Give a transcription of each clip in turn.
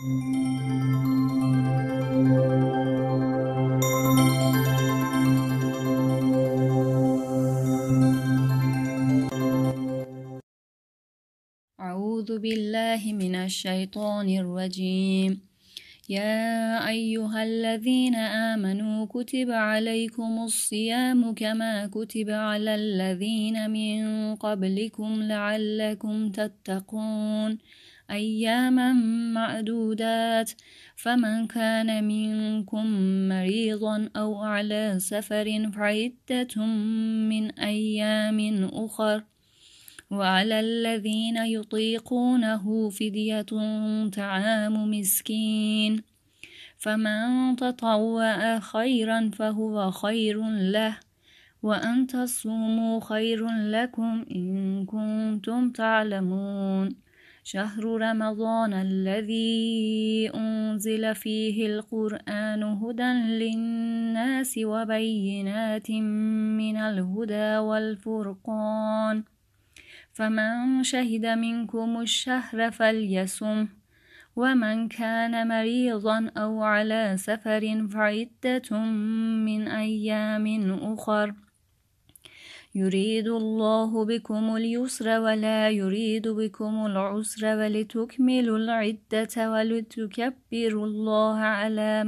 أعوذ بالله من الشيطان الرجيم. يا أيها الذين آمنوا كتب عليكم الصيام كما كتب على الذين من قبلكم لعلكم تتقون أياما معدودات فمن كان منكم مريضا أو على سفر فعدة من أيام أخر وعلى الذين يطيقونه فدية طعام مسكين فمن تطوع خيرا فهو خير له وأن تصوموا خير لكم إن كنتم تعلمون شهر رمضان الذي أنزل فيه القرآن هدى للناس وبينات من الهدى والفرقان فمن شهد منكم الشهر فليصم ومن كان مريضا أو على سفر فعدة من أيام أخر يريد الله بكم اليسر ولا يريد بكم العسر ولتكملوا العدة ولتكبروا الله على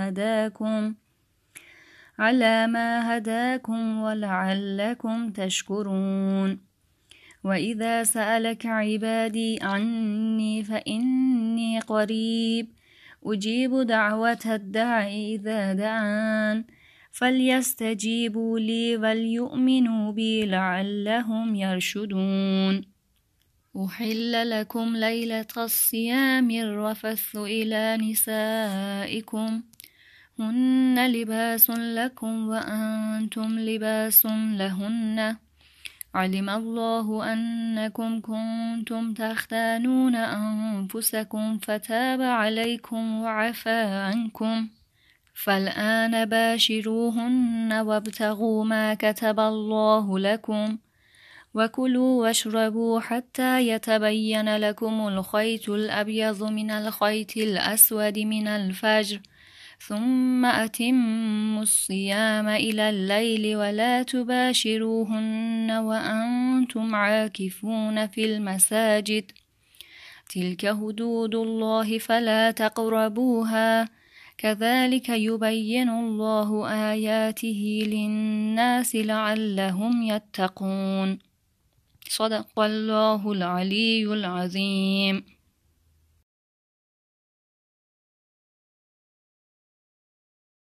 ما هداكم ولعلكم تشكرون وإذا سألك عبادي عني فإني قريب أجيب دعوة الداعي إذا دعان فليستجيبوا لي وليؤمنوا بي لعلهم يرشدون أحل لكم ليلة الصيام الرفث إلى نسائكم هن لباس لكم وأنتم لباس لهن علم الله أنكم كنتم تختانون أنفسكم فتاب عليكم وعفى عنكم فالآن باشروهن وابتغوا ما كتب الله لكم وكلوا واشربوا حتى يتبين لكم الخيط الأبيض من الخيط الأسود من الفجر ثم أتموا الصيام إلى الليل ولا تباشروهن وأنتم عاكفون في المساجد تلك حدود الله فلا تقربوها كذلك يبين الله آياته للناس لعلهم يتقون صدق الله العلي العظيم.